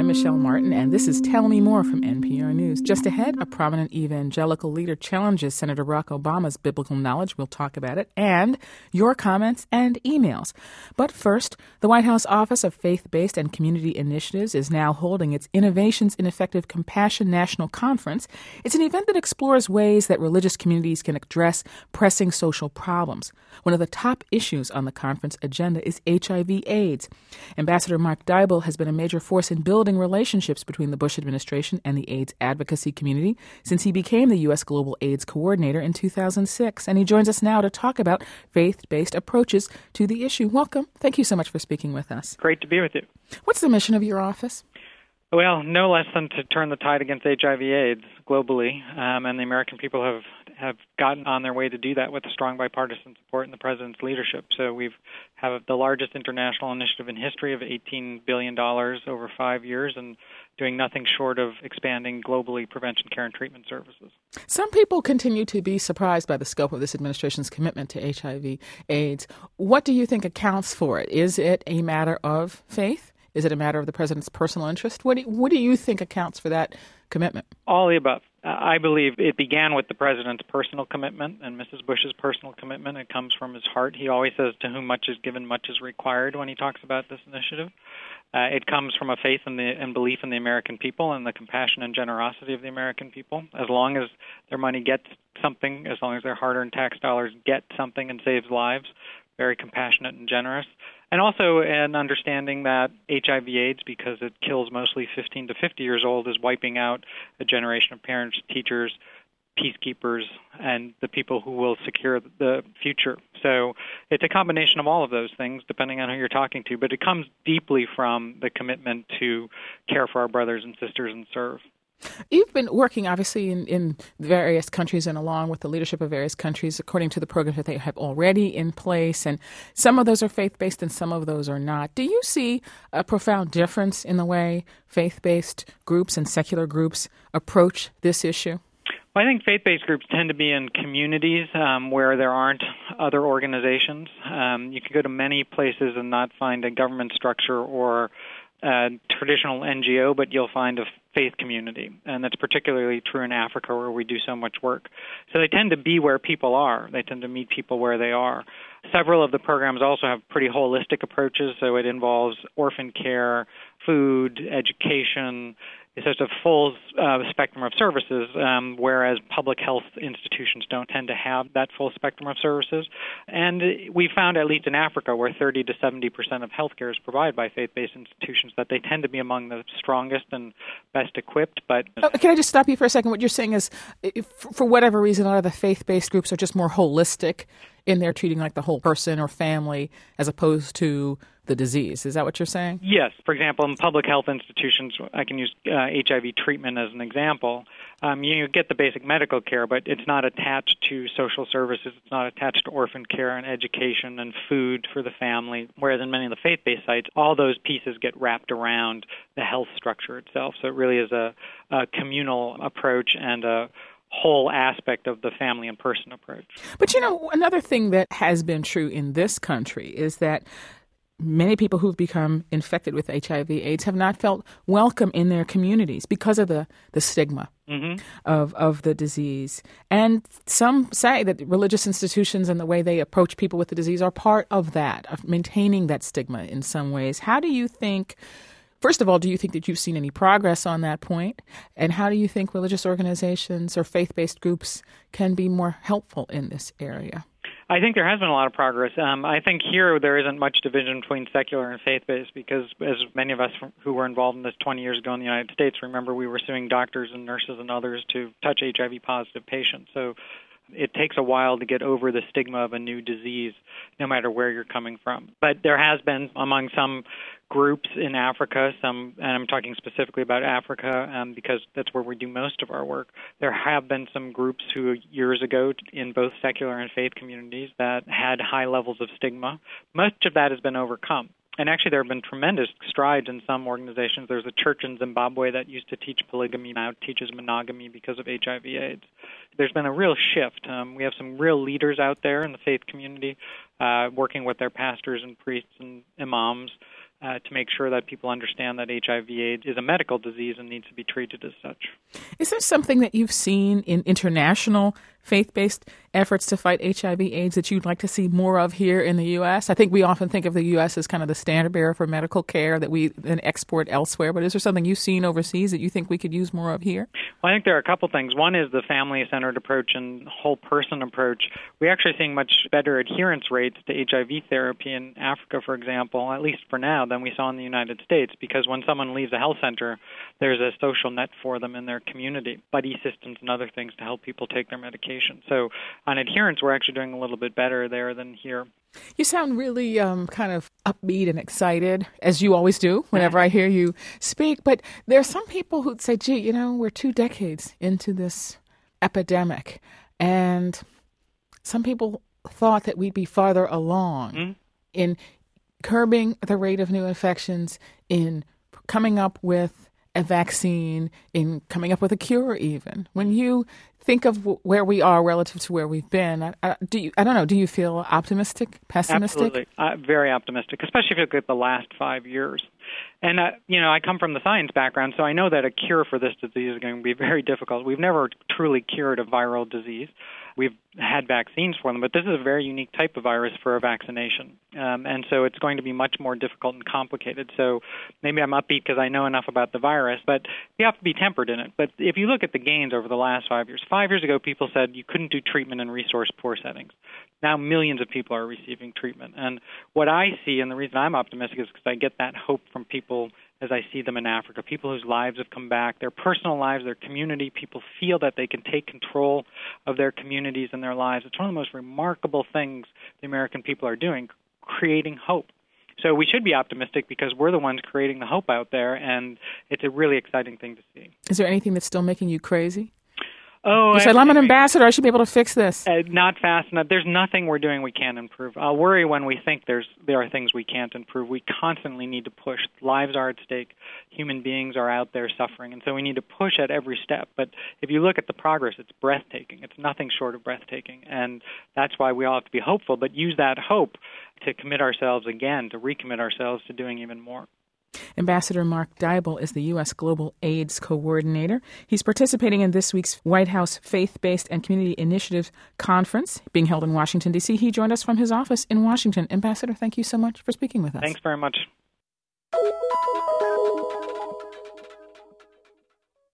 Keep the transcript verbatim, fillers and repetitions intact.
Michelle Martin, and this is Tell Me More from N P R News. Just ahead, a prominent evangelical leader challenges Senator Barack Obama's biblical knowledge. We'll talk about it, and your comments and emails. But first, the White House Office of Faith-Based and Community Initiatives is now holding its Innovations in Effective Compassion National Conference. It's an event that explores ways that religious communities can address pressing social problems. One of the top issues on the conference agenda is H I V AIDS. Ambassador Mark Dybul has been a major force in building relationships between the Bush administration and the AIDS advocacy community since he became the U S Global AIDS Coordinator in two thousand six. And he joins us now to talk about faith-based approaches to the issue. Welcome. Thank you so much for speaking with us. Great to be with you. What's the mission of your office? Well, no less than to turn the tide against H I V AIDS globally, um, and the American people have, have gotten on their way to do that with strong bipartisan support in the President's leadership. So we've have the largest international initiative in history of eighteen billion dollars over five years and doing nothing short of expanding globally prevention, care, and treatment services. Some people continue to be surprised by the scope of this administration's commitment to H I V AIDS. What do you think accounts for it? Is it a matter of faith? Is it a matter of the president's personal interest? What do you, what do you think accounts for that commitment? All the above. Uh, I believe it began with the president's personal commitment and Missus Bush's personal commitment. It comes from his heart. He always says, to whom much is given, much is required when he talks about this initiative. Uh, it comes from a faith in the, and belief in the American people and the compassion and generosity of the American people. As long as their money gets something, as long as their hard-earned tax dollars get something and saves lives, very compassionate and generous. And also an understanding that H I V AIDS, because it kills mostly fifteen to fifty years old, is wiping out a generation of parents, teachers, peacekeepers, and the people who will secure the future. So it's a combination of all of those things, depending on who you're talking to, but it comes deeply from the commitment to care for our brothers and sisters and serve. You've been working, obviously, in, in various countries and along with the leadership of various countries according to the programs that they have already in place. And some of those are faith-based and some of those are not. Do you see a profound difference in the way faith-based groups and secular groups approach this issue? Well, I think faith-based groups tend to be in communities um, where there aren't other organizations. Um, you can go to many places and not find a government structure or a traditional N G O, but you'll find a faith community, and that's particularly true in Africa where we do so much work. So they tend to be where people are. They tend to meet people where they are. Several of the programs also have pretty holistic approaches, so it involves orphan care, food, education. It's just a full uh, spectrum of services, um, whereas public health institutions don't tend to have that full spectrum of services. And we found, at least in Africa, where thirty to seventy percent of healthcare is provided by faith-based institutions, that they tend to be among the strongest and best equipped. But oh, can I just stop you for a second? What you're saying is, if, for whatever reason, a lot of the faith-based groups are just more holistic in their treating like the whole person or family as opposed to the disease. Is that what you're saying? Yes. For example, in public health institutions, I can use uh, H I V treatment as an example. Um, you get the basic medical care, but it's not attached to social services. It's not attached to orphan care and education and food for the family, whereas in many of the faith-based sites, all those pieces get wrapped around the health structure itself. So it really is a, a communal approach and a whole aspect of the family and person approach. But, you know, another thing that has been true in this country is that many people who've become infected with H I V AIDS have not felt welcome in their communities because of the, the stigma mm-hmm. of, of the disease. And some say that religious institutions and the way they approach people with the disease are part of that, of maintaining that stigma in some ways. How do you think, first of all, do you think that you've seen any progress on that point? And how do you think religious organizations or faith-based groups can be more helpful in this area? I think there has been a lot of progress. Um, I think here there isn't much division between secular and faith-based because, as many of us who were involved in this twenty years ago in the United States, remember we were suing doctors and nurses and others to touch H I V-positive patients. So it takes a while to get over the stigma of a new disease, no matter where you're coming from. But there has been, among some groups in Africa, some, and I'm talking specifically about Africa um, because that's where we do most of our work, there have been some groups who years ago in both secular and faith communities that had high levels of stigma. Much of that has been overcome. And actually, there have been tremendous strides in some organizations. There's a church in Zimbabwe that used to teach polygamy, now teaches monogamy because of H I V AIDS. There's been a real shift. Um, we have some real leaders out there in the faith community uh, working with their pastors and priests and imams uh, to make sure that people understand that H I V AIDS is a medical disease and needs to be treated as such. Is there something that you've seen in international faith-based efforts to fight H I V AIDS that you'd like to see more of here in the U S? I think we often think of the U S as kind of the standard bearer for medical care that we then export elsewhere, but is there something you've seen overseas that you think we could use more of here? Well, I think there are a couple things. One is the family-centered approach and whole person approach. We're actually seeing much better adherence rates to H I V therapy in Africa, for example, at least for now, than we saw in the United States, because when someone leaves a health center, there's a social net for them in their community, buddy systems and other things to help people take their medication. So on adherence, we're actually doing a little bit better there than here. You sound really um, kind of upbeat and excited, as you always do whenever I hear you speak. But there are some people who'd say, gee, you know, we're two decades into this epidemic. And some people thought that we'd be farther along mm-hmm. in curbing the rate of new infections, in coming up with a vaccine, in coming up with a cure even. When you think of w- where we are relative to where we've been, I, I, do you, I don't know, do you feel optimistic, pessimistic? Absolutely. Uh, very optimistic, especially if you look at the last five years. And, uh, you know, I come from the science background, so I know that a cure for this disease is going to be very difficult. We've never truly cured a viral disease. We've had vaccines for them, but this is a very unique type of virus for a vaccination. Um, and so it's going to be much more difficult and complicated. So maybe I'm upbeat because I know enough about the virus, but you have to be tempered in it. But if you look at the gains over the last five years, five years ago people said you couldn't do treatment in resource-poor settings. Now millions of people are receiving treatment. And what I see, and the reason I'm optimistic, is because I get that hope from people as I see them in Africa, people whose lives have come back, their personal lives, their community. People feel that they can take control of their communities and their lives. It's one of the most remarkable things the American people are doing, creating hope. So we should be optimistic because we're the ones creating the hope out there, and it's a really exciting thing to see. Is there anything that's still making you crazy? Oh, you said, I'm an ambassador. I should be able to fix this. Uh, not fast enough. There's nothing we're doing we can't improve. I'll worry when we think there's there are things we can't improve. We constantly need to push. Lives are at stake. Human beings are out there suffering, and so we need to push at every step. But if you look at the progress, it's breathtaking. It's nothing short of breathtaking, and that's why we all have to be hopeful, but use that hope to commit ourselves again, to recommit ourselves to doing even more. Ambassador Mark Dybul is the U S Global AIDS Coordinator. He's participating in this week's White House Faith-Based and Community Initiatives Conference being held in Washington, D C. He joined us from his office in Washington. Ambassador, thank you so much for speaking with us. Thanks very much.